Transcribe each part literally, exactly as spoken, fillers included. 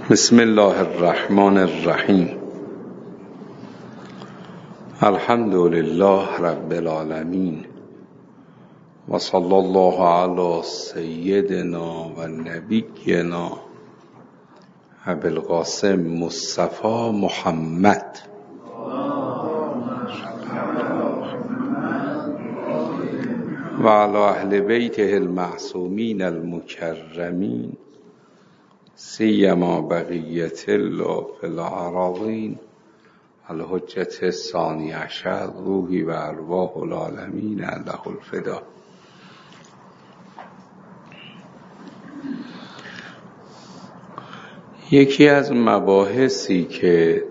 بسم الله الرحمن الرحیم. الحمد لله رب العالمین و صلی الله علی سیدنا و نبینا ابی القاسم مصطفی محمد و علی اهل بیته المعصومین المکرمین سیما بقیت الله فی الأراضین الحجة الثانی عشر روحی و ارواح العالمین له الفدا. یکی از مباحثی که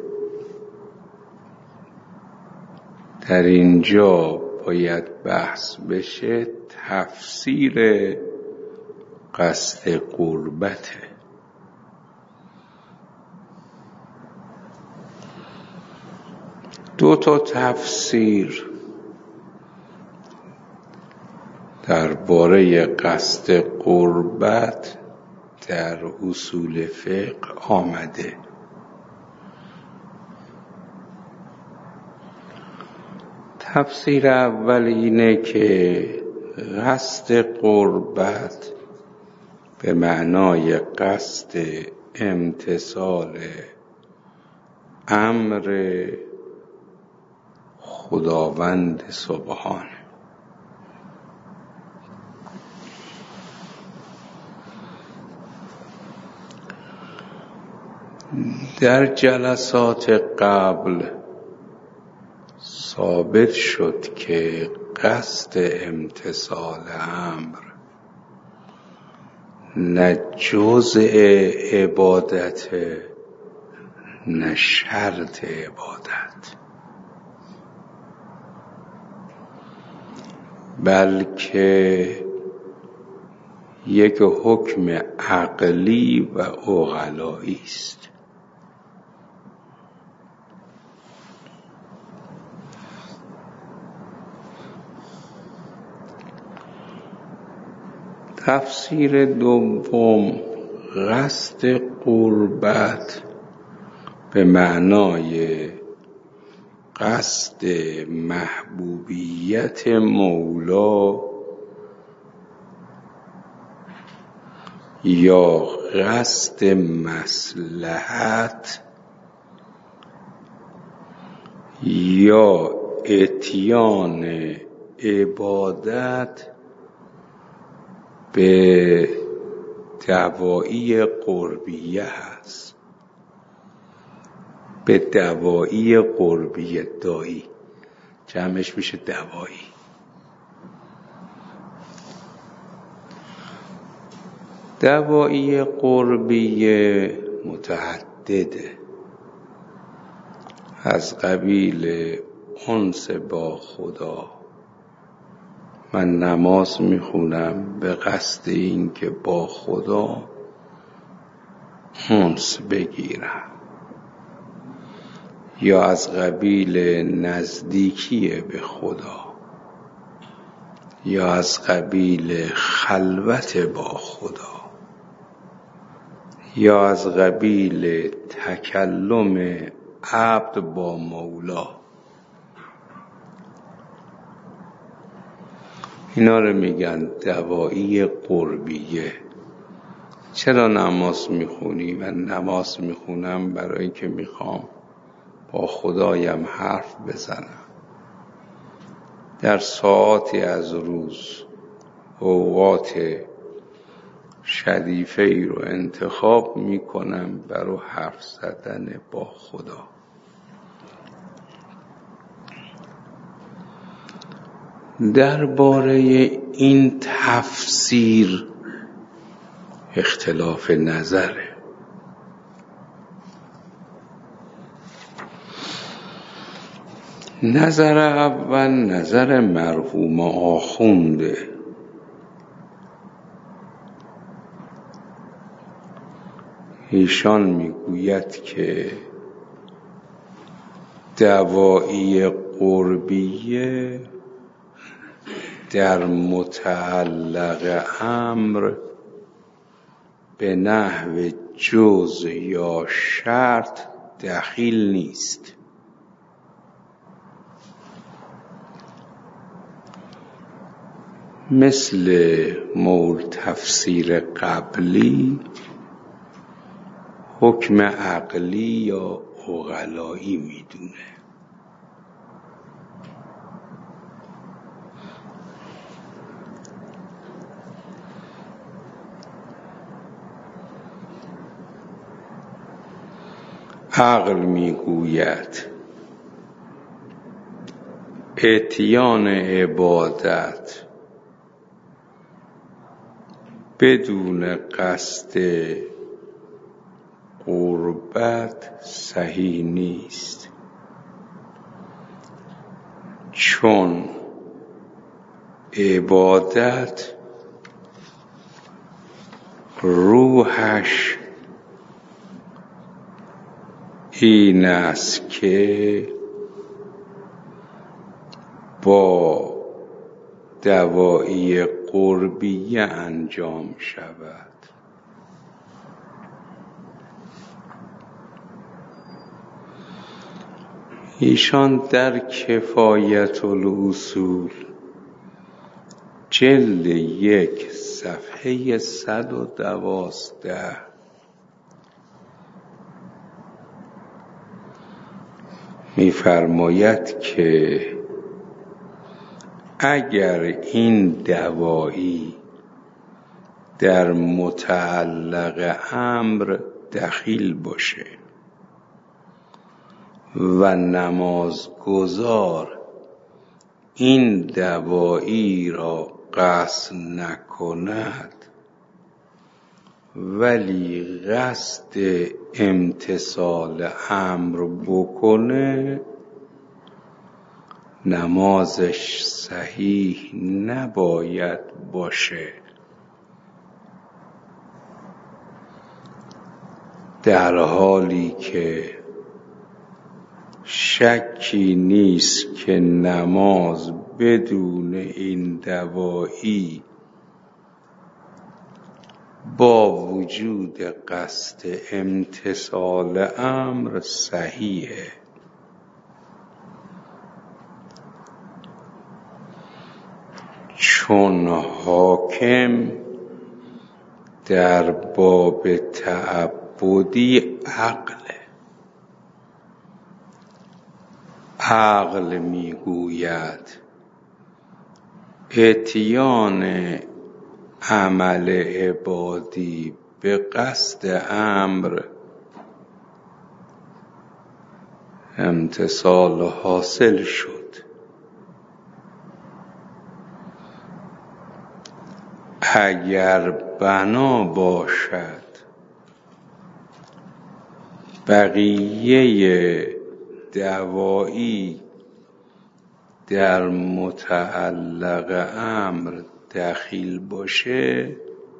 در اینجا باید بحث بشه تفسیر قصد قربته. دو تا تفسیر درباره قصد قربت در اصول فقه آمده. تفسیر اول اینه که قصد قربت به معنای قصد امتثال امر خداوند سبحان. در جلسات قبل ثابت شد که قصد امتثال امر نه جزء عبادت نه شرط عبادت، بلکه یک حکم عقلی و عقلایی است. تفسیر دوم قصد قربت به معنای قصد محبوبیت مولا یا قصد مصلحت یا اتیان عبادت به دوایی قربیه هست، به دوایی قربیه، دایی جمعش میشه دوایی. دوایی قربیه متعدده، از قبیل انس با خدا. من نماز میخونم به قصد این که با خدا انس بگیرم، یا از قبیل نزدیکی به خدا، یا از قبیل خلوت با خدا، یا از قبیل تکلم عبد با مولا. اینا رو میگن دوایی قربیه. چرا نماز میخونی؟ من نماز میخونم برای که میخوام با خدایم حرف بزنم. در ساعاتی از روز اوقات شریفه ای رو انتخاب میکنم برای حرف زدن با خدا. درباره این تفسیر اختلاف نظره. نظر اول نظر مرحوم آخونده. ایشان میگوید که دوایی قربیه در متعلق امر به نحو جز یا شرط دخیل نیست. مثل مول تفسیر قبلی حکم عقلی یا عقلایی میدونه. عقل میگوید اتیان عبادت بدون قصد قربت صحیح نیست، چون عبادت روحش این است که با دوایی قربیه انجام شود. ایشان در کفایت الاصول جلد یک صفحه صد و دوازده می‌فرماید که اگر این دوایی در متعلق امر دخیل باشه و نمازگزار این دوایی را قصد نکند ولی قصد امتثال امر بکنه، نمازش صحیح نباید باشه. در حالی که شکی نیست که نماز بدون این دوایی با وجود قصد امتثال امر صحیحه. چون حاکم در باب تعبدی عقله. عقل میگوید اتیان عمل عبادی به قصد امر امتثال حاصل شد، اگر بنا باشد بقیه دوایی در متعلق امر دخیل باشه،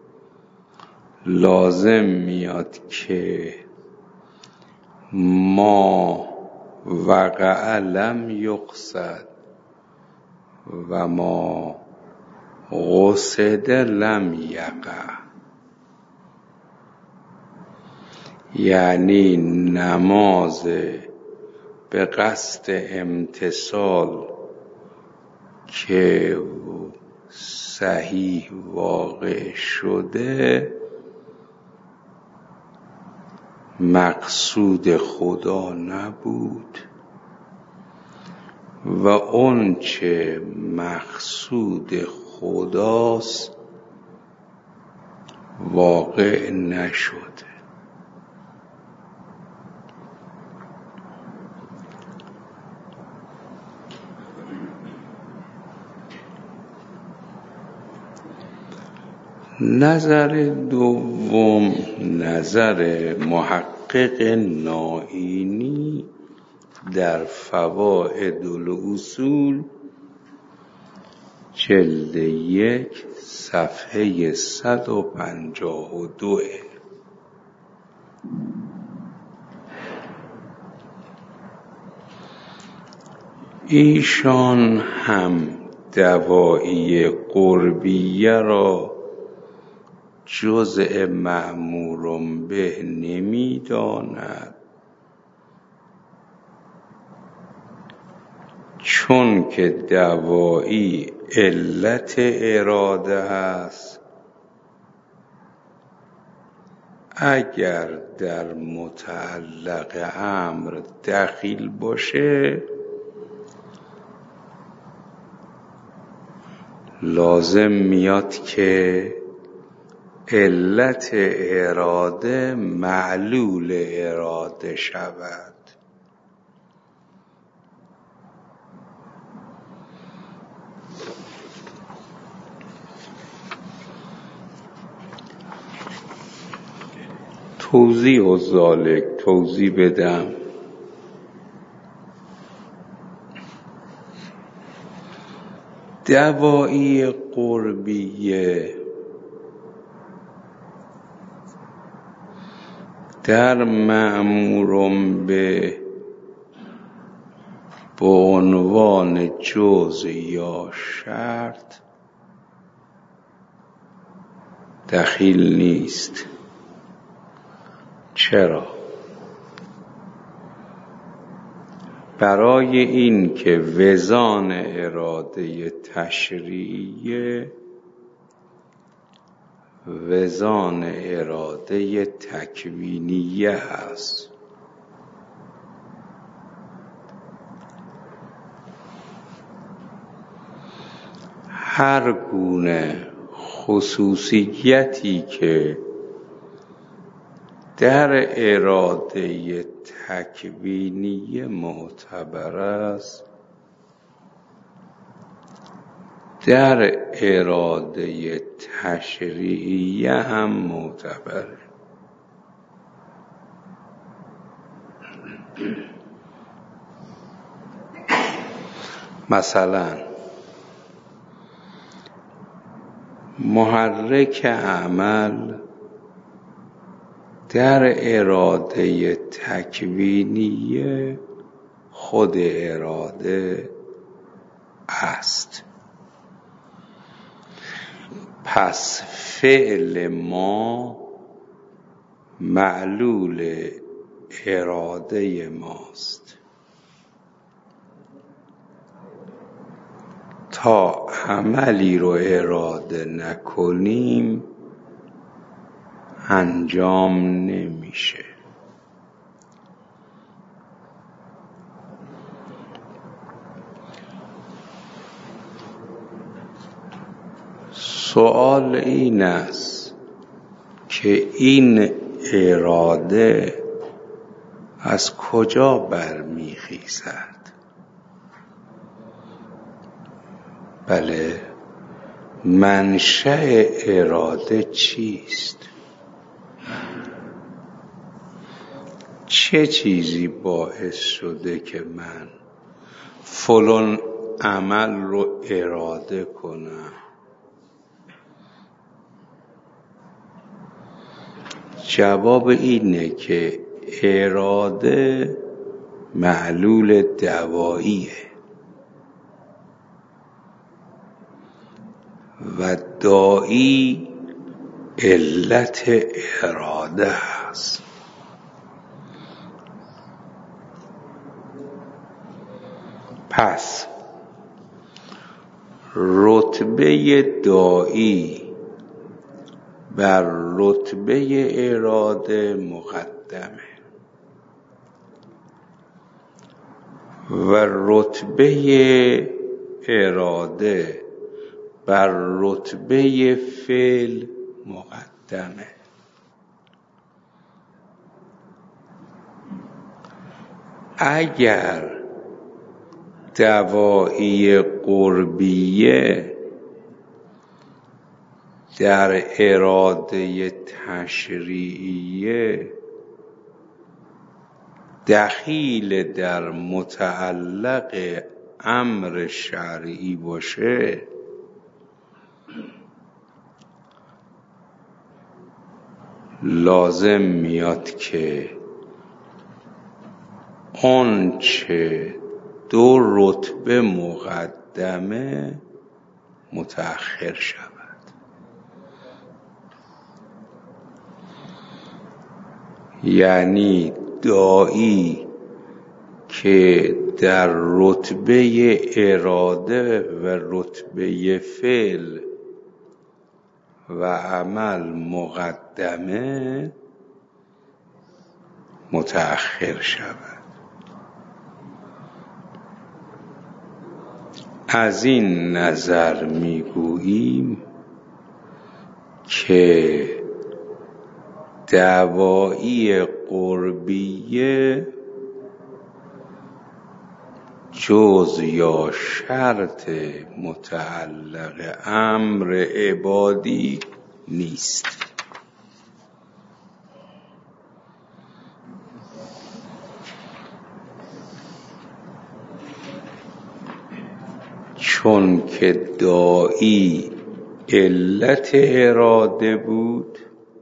لازم میاد که ما وقع لم یقصد و ما قصد لم یقع، یعنی نماز به قصد امتثال که صحیح واقع شده مقصود خدا نبود و اون چه مقصود خداست واقع نشده. نظر دوم نظر محقق نائینی در فوائد الاصول جلد یک صفحه صد و پنجاه و دو. ایشان هم دوایی قربیه را جزء مأمور به نمی‌داند، چون که دوایی علت اراده است. اگر در متعلق امر دخیل باشه لازم میاد که علت اراده معلول اراده شود. توضیح و ذالک توضیح بدم. دوایی قربیه در مأمور به به عنوان جزء یا شرط دخیل نیست. چرا؟ برای این که وزان اراده تشریعیه وزان اراده تکوینیه هست. هر گونه خصوصیتی که در اراده تکوینی معتبر است در اراده تشریعی هم معتبره. مثلا محرک عمل در اراده تکوینی خود اراده است. پس فعل ما معلول اراده ماست. تا عملی رو اراده نکنیم انجام نمیشه. سوال این است که این اراده از کجا برمیخیزد؟ بله، منشأ اراده چیست؟ چه چیزی باعث شده که من فلان عمل رو اراده کنم؟ جواب اینه که اراده معلول دواییه و داعی علت اراده است. پس رتبه داعی بر رتبه اراده مقدمه و رتبه اراده بر رتبه فعل مقدمه. اگر دوایی قربیه در اراده تشریعیه دخیل در متعلق امر شرعی باشه لازم میاد که اون چه دو رتبه مقدمه متأخر شود. یعنی داعی که در رتبه اراده و رتبه فعل و عمل مقدمه متأخر شود. از این نظر میگوییم که دعوایی قربیه جز یا شرط متعلق امر عبادی نیست. چون که داعی علت اراده بود،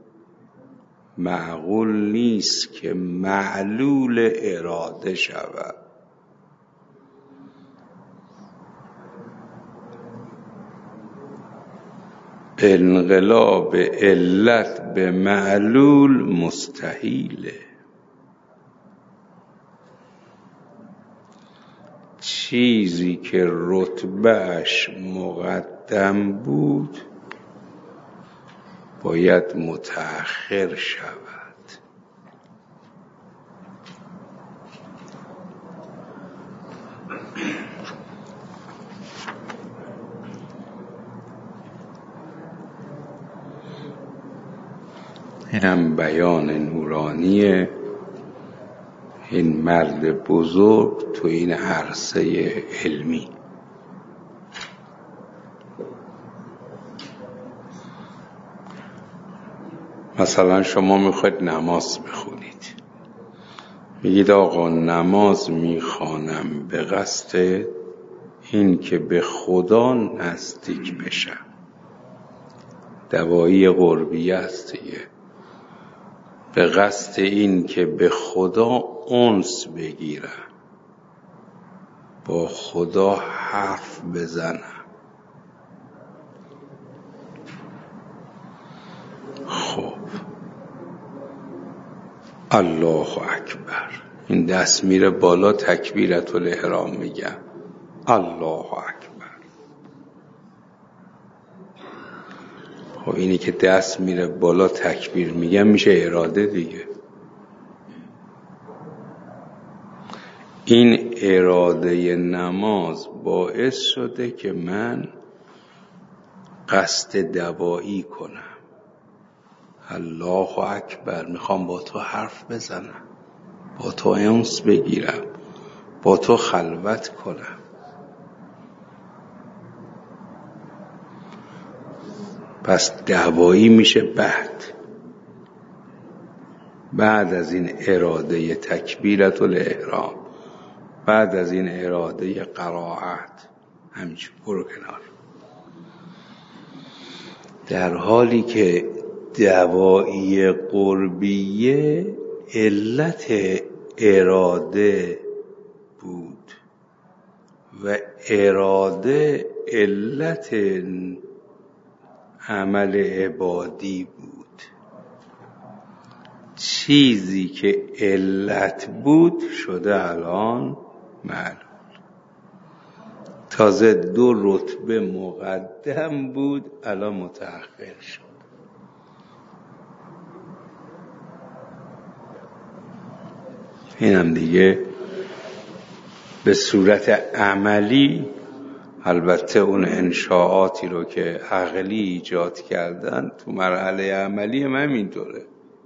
معقول نیست که معلول اراده شود. انقلاب علت به معلول مستحیله. چیزی که رتبهش مقدم بود باید متأخر شود. اینم بیان نورانی این مرد بزرگ تو این عرصه علمی. مثلا شما میخواید نماز بخونید، میگید آقا نماز میخوانم به قصد این که به خدا نزدیک بشم. دوایی قربیه است دیگه، به قصد این که به خدا انس بگیرم، با خدا حرف بزنم. خب الله اکبر، این دست میره بالا، تکبیرت الاحرام میگم الله اکبر. خب اینی که دست میره بالا تکبیر میگم میشه اراده دیگه. این اراده نماز باعث شده که من قصد دوایی کنم. الله اکبر، میخوام با تو حرف بزنم، با تو انس بگیرم، با تو خلوت کنم. پس دوایی میشه بعد بعد از این اراده تکبیرت الاحرام، بعد از این اراده قرائت، همینجور برو کنار. در حالی که دوایی قربیه علت اراده بود و اراده علت عمل عبادی بود. چیزی که علت بود شده الان معلول. تازه دو رتبه مقدم بود، الان متأخر شد. اینم دیگه به صورت عملی، البته اون انشاءاتی رو که عقلی ایجاد کردن تو مرحله عملی هم اینطوره.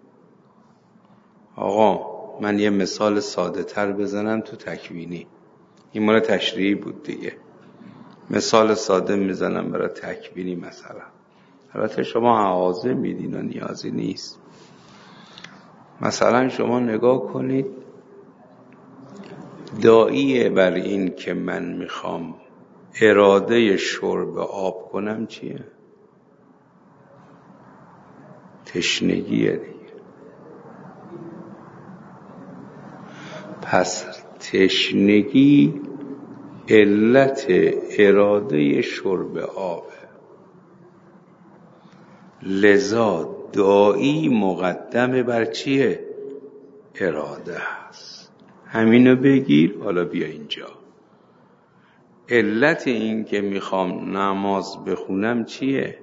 آقا من یه مثال ساده تر بزنم تو تکوینی، این مال تشریعی بود دیگه. مثال ساده میزنم برای تکوینی. مثلا البته شما اعاضه میدین و نیازی نیست. مثلا شما نگاه کنید، داعیه بر این که من میخوام اراده شرب آب کنم چیه؟ تشنگیه دیگه. پس تشنگی علت اراده شرب آبه. لذا داعی مقدمه بر چیه؟ اراده است. همینو بگیر. حالا بیا اینجا. علت این که میخوام نماز بخونم چیه؟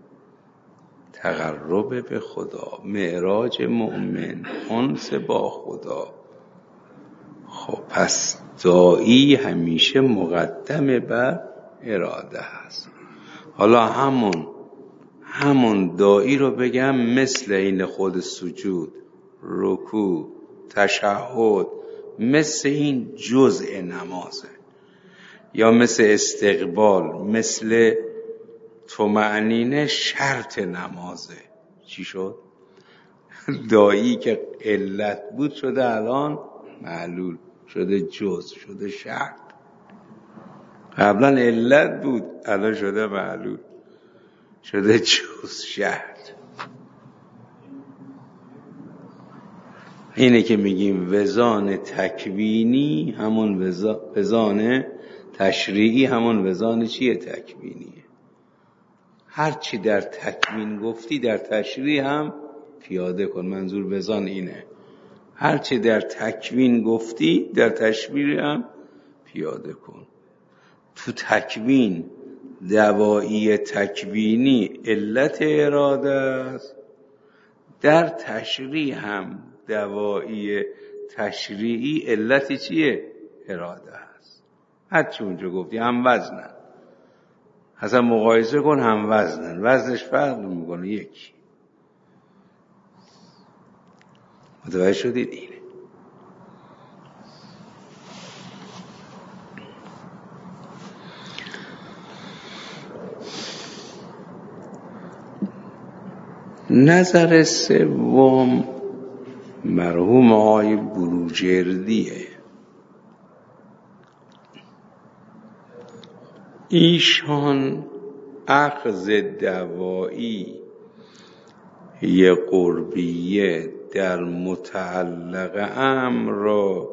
تقرب به خدا، معراج مؤمن، انس با خدا. خب پس داعی همیشه مقدم بر اراده است. حالا همون همون داعی رو بگم مثل این خود سجود، رکوع، تشهد، مثل این جزء نمازه، یا مثل استقبال، مثل طمأنینه شرط نمازه. چی شد؟ داعی که علت بود شده الان معلول، شده جزء، شده شرط. قبلا علت بود الان شده معلول، شده جزء، شرط. اینه که میگیم وزان تکوینی همون وزان تشریعی همون وزان چیه؟ تکوینیه. هر چی در تکوین گفتی در تشریع هم پیاده کن. منظور وزان اینه، هر چی در تکوین گفتی در تشریع هم پیاده کن. تو تکوین دوایی تکوینی علت اراده است، در تشریع هم دوایی تشریعی علت چیه؟ اراده است. هرچی اونجا گفتی هم وزنن، اصلا مقایسه کن، هم وزنن، وزنش فرق میکنه یکی. متوجه شدید؟ اینه. نظر سوم مرحوم آقای بروجردیه. ایشان اخذ دوایی یه قربیه در متعلق امر را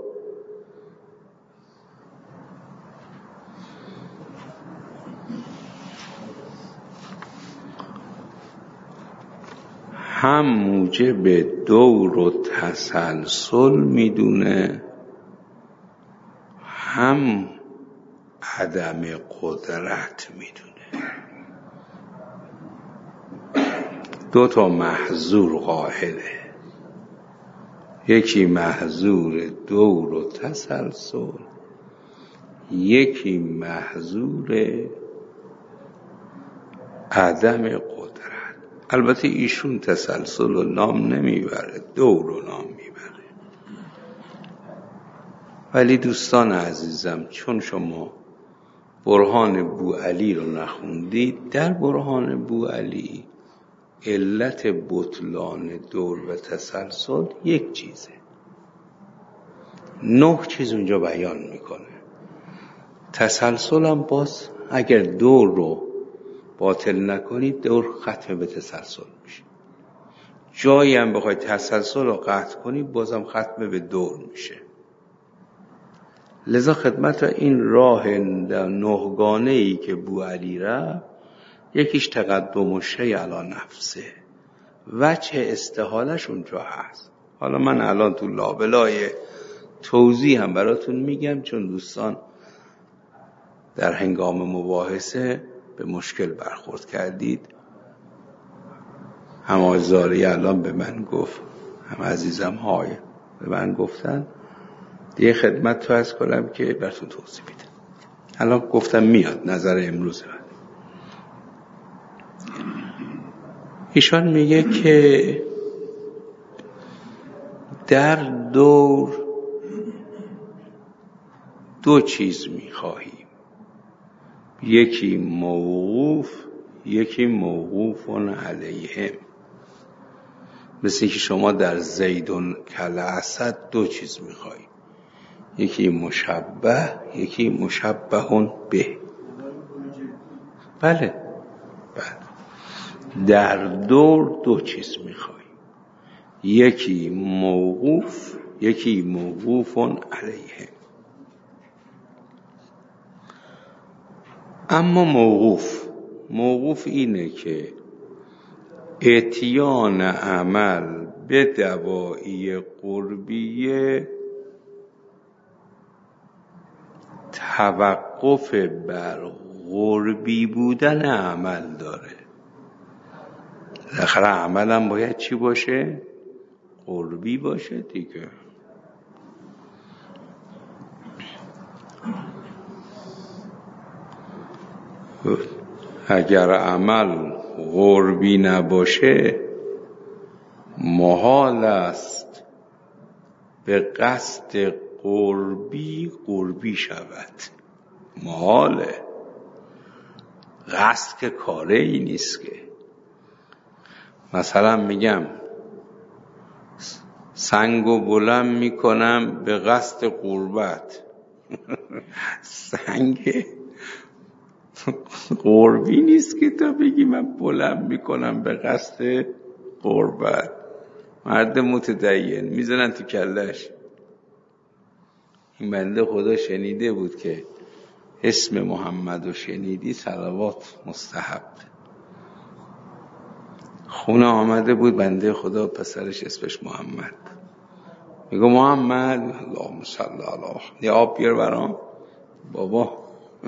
هم موجب دور و تسلسل میدونه، هم عدم قدرت میدونه. دو تا محظور قائله، یکی محظور دور و تسلسل، یکی محظور عدم قدرت. البته ایشون تسلسل و نام نمیبره، دور و نام میبره. ولی دوستان عزیزم، چون شما برهان بوعلی رو نخوندید، در برهان بوعلی علت بطلان دور و تسلسل یک چیزه، نه چیز اونجا بیان میکنه. تسلسل هم باز اگر دور رو باطل نکنید دور ختم به تسلسل میشه. جایی هم بخوای تسلسل رو قطع کنی بازم ختم به دور میشه. لذا خدمت را این راه نهگانه ای که بوعلی رفت، یکیش تقدم و شی علی نفسه، وجه استحالش اونجا هست. حالا من الان تو لابلای توضیح هم براتون میگم، چون دوستان در هنگام مباحثه به مشکل برخورد کردید. هم آقای زاری الان به من گفت، هم عزیزم های به من گفتن دیگه خدمت تو از کنم که براتون توضیح بدم. الان گفتم میاد نظر امروز من. ایشان میگه که در دور دو چیز میخواهیم، یکی موقوف، یکی موقوف علیهم. مثل که شما در زیدون کل اسد دو چیز میخواهی، یکی مشبه، یکی مشبه به. بله بله، در دور دو چیز میخواهی، یکی موقوف، یکی موقوف علیهم. اما موقوف موقوف اینه که اتیان عمل به دوایی قربیه توقف بر قربی بودن عمل داره. بالاخره عملم باید چی باشه؟ قربی باشه دیگه. اگر عمل قربی نباشه محال است به قصد قربی قربی شود. محاله. قصد که کاره ای نیست که. مثلا میگم سنگو بلند میکنم به قصد قربت. سنگ قربی نیست که تا بگی من بلند میکنم به قصد قربت. مرد متدین میزنن تو کلش. این بنده خدا شنیده بود که اسم محمد رو شنیدی صلوات مستحب. خونه آمده بود بنده خدا پسرش اسمش محمد. میگو محمد اللهم صل علی یه آب بیار برام. بابا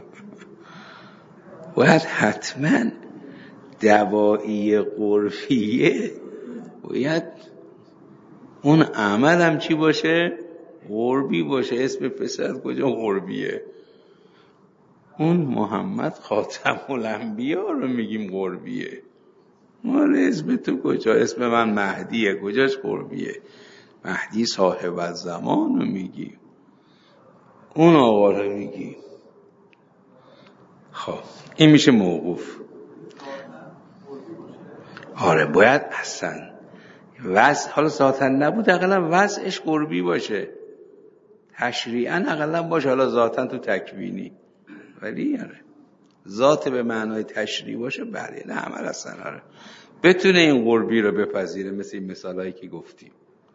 باید حتما دوایی قربیه باید اون عمل هم چی باشه؟ قربی باشه. اسم پسر کجا قربیه؟ اون محمد خاتم الانبیا رو میگیم قربیه. مال اسم تو کجا؟ اسم من مهدیه. کجاش قربیه؟ مهدی صاحب الزمان رو میگی، اون آقا رو میگی. خب این میشه موقوف. آره باید اصلا وضع حالا ذاتاً نبود اقلا وضعش قربی باشه، تشریعاً اقلا باشه، حالا ذاتاً تو تکوینی، ولی آره ذات به معنای تشریعی باشه بله نه عمل اصلا آره بتونه این قربی رو بپذیره، مثل این مثالایی که گفتیم.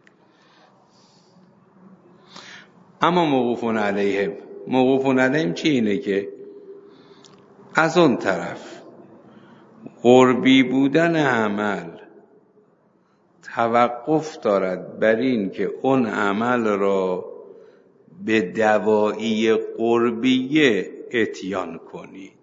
اما موقوفون علیهم، موقوفون علیهم چی؟ اینه که از اون طرف قربی بودن عمل توقف دارد بر این که اون عمل را به دوایی قربیه اتیان کنید.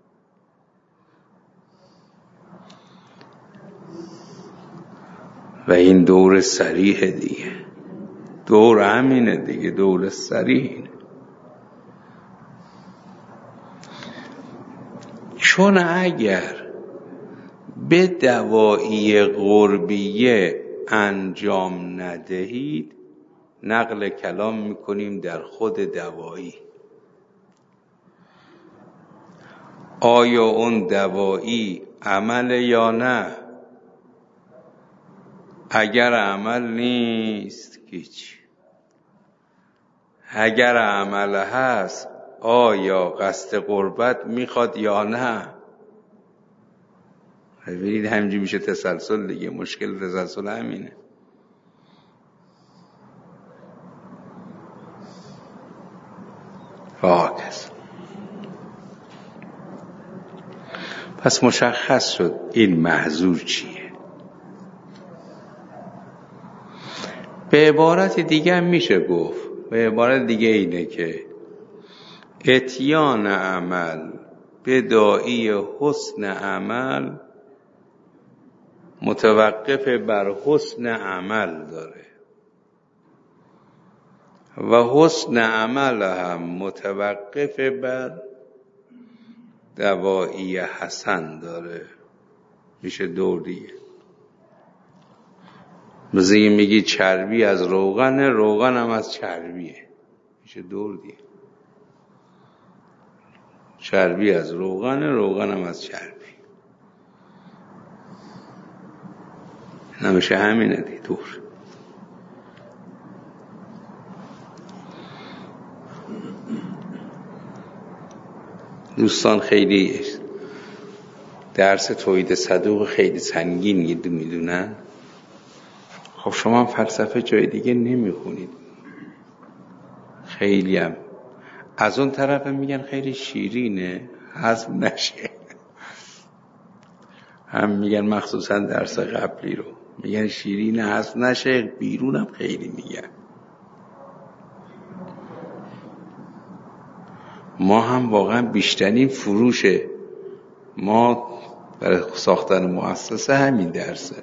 و این دور صریح دیگه، دور همینه دیگه، دور صریح. چون اگر به دوایی قربیه انجام ندهید، نقل کلام میکنیم در خود دوایی. آیا اون دوایی عمل یا نه؟ اگر عمل نیست هیچ. اگر عمل هست آیا قصد قربت میخواد یا نه؟ ببینید همینجوری میشه تسلسل دیگه. مشکل تسلسل همینه. واکس. پس مشخص شد این محظور چیه. به عبارت دیگه هم میشه گفت، به عبارت دیگه اینه که اتیان عمل به داعی حسن عمل متوقف بر حسن عمل داره و حسن عمل هم متوقف بر دوایی حسن داره. میشه دور دیگه. مثلا میگی چربی از روغن، روغن هم از چربیه. میشه دور دیگه. چربی از روغن، روغن هم از چربی. نمیشه همینه دیگه دور. دوستان خیلی درس توحید صدوق خیلی سنگین میدونن. خب شما هم فلسفه جای دیگه نمیخونید. خیلی هم از اون طرف میگن خیلی شیرینه هضم نشه. هم میگن مخصوصا درس قبلی رو میگن شیرین هست نشه، بیرونم خیلی میگن. ما هم واقعا بیشترین فروش ما برای ساختن مؤسسه همین درسه.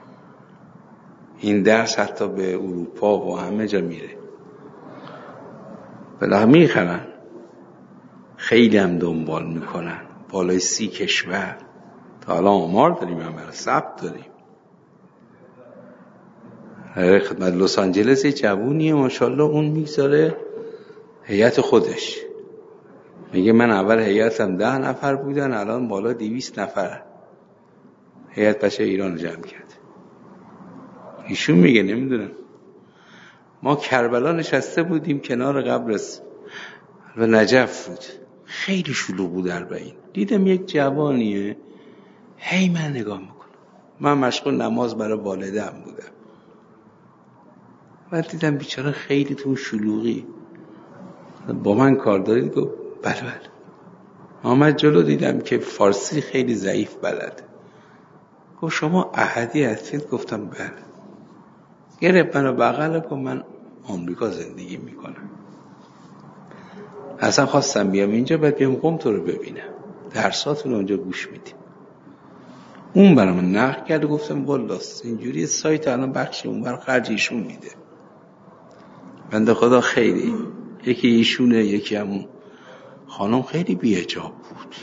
این درس حتی به اروپا و همه جا میره، بلا میخرن، خیلی هم دنبال میکنن. بالای سی کشور تا حالا آمار داریم، هم برای ثبت داریم. خدمت لس آنجلس جوونیه ماشاءالله، اون میگذاره هیئت خودش، میگه من اول هیئتم ده نفر بودن، الان بالا دویست نفر. هیئت بچه ایران رو جمع کرد. ایشون میگه نمیدونم. ما کربلا نشسته بودیم کنار قبر و نجف بود، خیلی شلوغ بود. اربعین دیدم یک جوانیه، هی من نگاه میکنم، من مشغول نماز برای والدم بودم، من دیدم بیچاره خیلی تو شلوغی با من کار دارید. گفت بله بله. آمد جلو، دیدم که فارسی خیلی ضعیف بلد. گفت شما احدی هستید؟ گفتم بله. گرفت منو بغل کن، من آمریکا زندگی میکنم، اصلا خواستم بیام اینجا، بعد بیام قم تو رو ببینم، درساتون اونجا گوش میدیم. اون برام نقل کرد، گفتم والله اینجوری سایت الان بخشی اونور خرج ایشون میده. بنده خدا خیلی، یکی ایشونه، یکی همون خانم خیلی بی‌حجاب بود.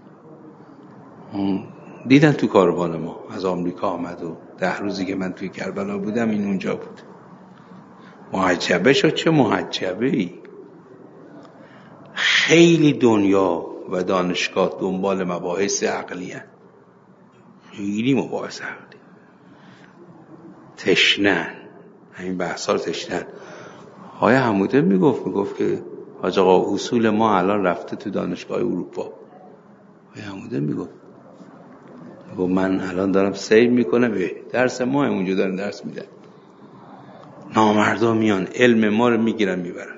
دیدن تو کاروان ما از آمریکا آمد و ده روزی که من توی کربلا بودم این اونجا بود. محجبه شد. چه محجبه ای! خیلی دنیا و دانشگاه دنبال مباحث عقلی هست، خیلی مباحث عقلی تشنن، همین بحثا رو تشنن. آقای حموده میگفت میگفت که حاج آقا اصول ما الان رفته تو دانشگاه اروپا. آقای حموده میگفت و من الان دارم سیر میکنم به درس ما اونجا دارن درس میدن، نامردا میان علم ما رو میگیرن میبرن.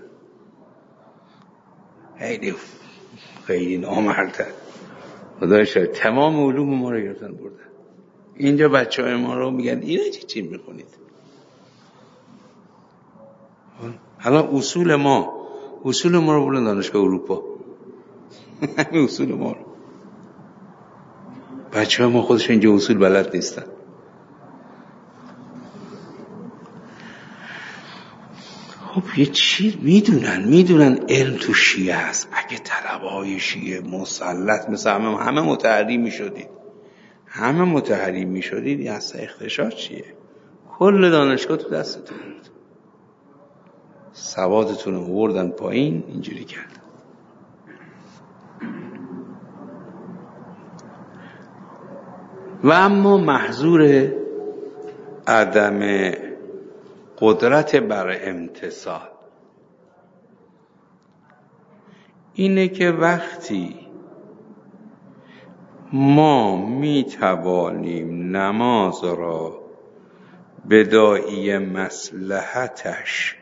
خیلی خیلی نامرده. خدای شاید تمام علوم ما رو گرفتن بردن. اینجا بچه های ما رو میگن اینا چی چی میخونید؟ الان اصول ما اصول ما رو بردن دانشگاه اروپا. همین اصول ما رو بچه های ما خودش اینجا اصول بلد نیستن. خب یه چی میدونن میدونن علم تو شیعه هست. اگه طلبهای شیعه مسلط مثل همه همه متحری میشدید همه متحری میشدید یه اصلا اختشاش چیه؟ کل دانشگاه تو دستتون بود، سوادتون رو آوردن پایین، اینجوری کردن. و اما محظور عدم قدرت بر امتثال اینه که وقتی ما می توانیم نماز را به داعی مصلحتش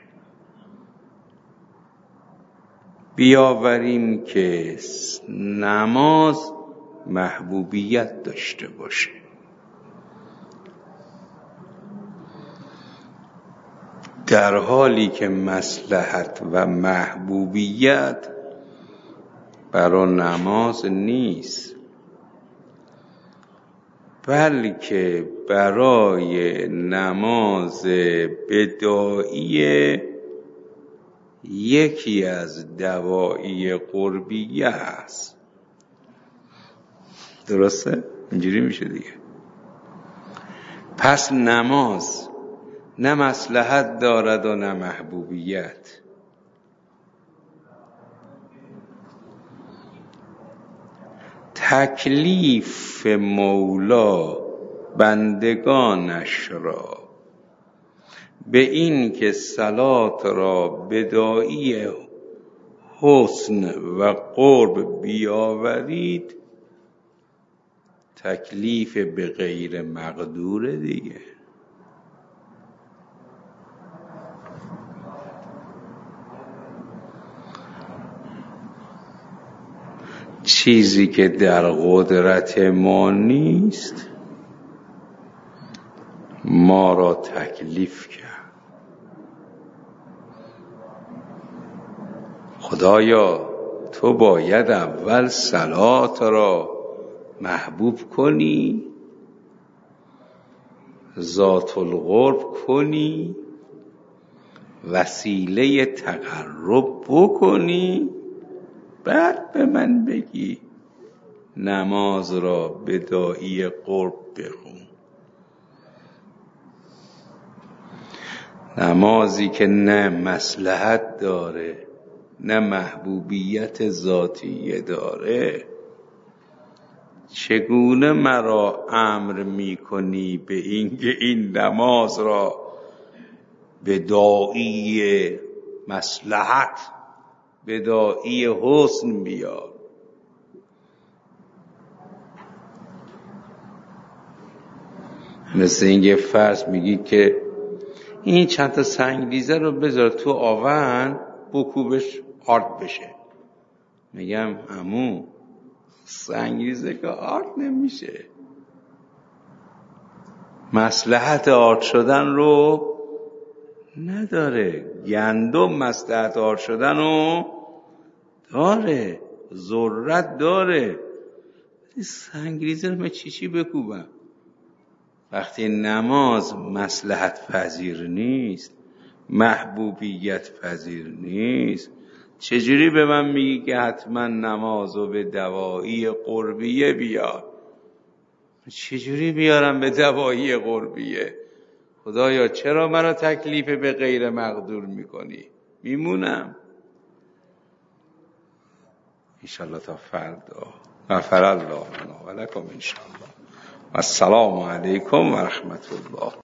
بیاوریم که نماز محبوبیت داشته باشه، در حالی که مصلحت و محبوبیت برای نماز نیست، بلکه برای نماز بداعی یکی از دواعی قربیه است. درسته؟ اینجوری میشه دیگه. پس نماز نه مصلحت دارد و نه محبوبیت. تکلیف مولا بندگانش را به این که صلات را بداعی حسن و قرب بیاورید تکلیف به غیر مقدور دیگه. چیزی که در قدرت ما نیست ما را تکلیف کرد. خدایا تو باید اول صلات را محبوب کنی، ذات القرب کنی، وسیله تقرب بکنی، بعد به من بگی نماز را به داعی قرب بخون. نمازی که نه مصلحت داره نه محبوبیت ذاتیه داره، چگونه مرا امر می کنی به اینکه این نماز را به داعی مصلحت، به داعی حسن بیار؟ مثل اینکه فرض میگی که این چند تا سنگریزه رو بذار تو آون بکوبش آرد بشه. میگم عمو سنگریزه که آرد نمیشه، مصلحت آرد شدن رو نداره. گندم مصلحت آرد شدن رو داره، ذرت داره. سنگریزه رو من چی چی بکوبم؟ وقتی نماز مصلحت پذیر نیست، محبوبیت پذیر نیست، چجوری به من میگی که حتما نمازو به دوایی قربیه بیار؟ چجوری بیارم به دوایی قربیه؟ خدایا چرا مرا تکلیف به غیر مقدور میکنی؟ میمونم انشالله تا فردا. غفر الله لنا و لکم انشالله. السلام علیکم و رحمت الله.